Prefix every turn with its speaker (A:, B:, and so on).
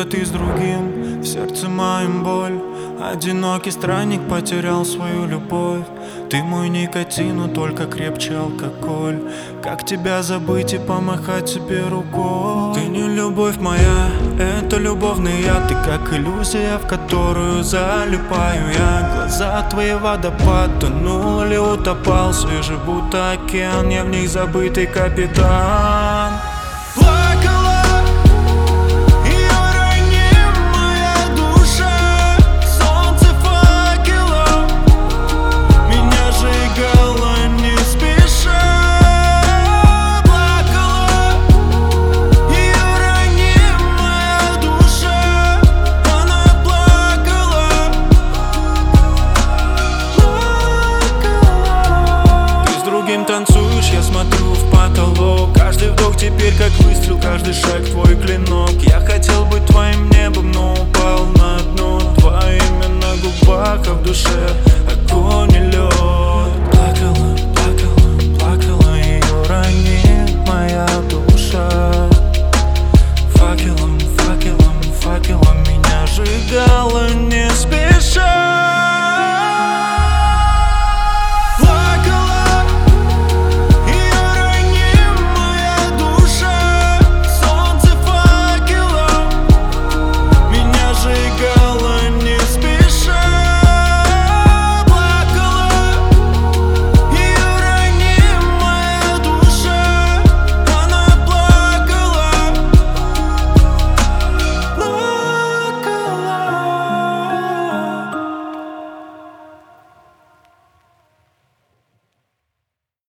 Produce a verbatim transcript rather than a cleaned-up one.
A: ты с другим, в сердце моем боль. Одинокий странник потерял свою любовь. Ты мой никотин, но только крепче алкоголь. Как тебя забыть и помахать тебе рукой? Ты не любовь моя, это любовный яд. Ты как иллюзия, в которую залипаю я. Глаза твои водопад, тонул или утопал, свежий будто океан, я в них забытый капитан.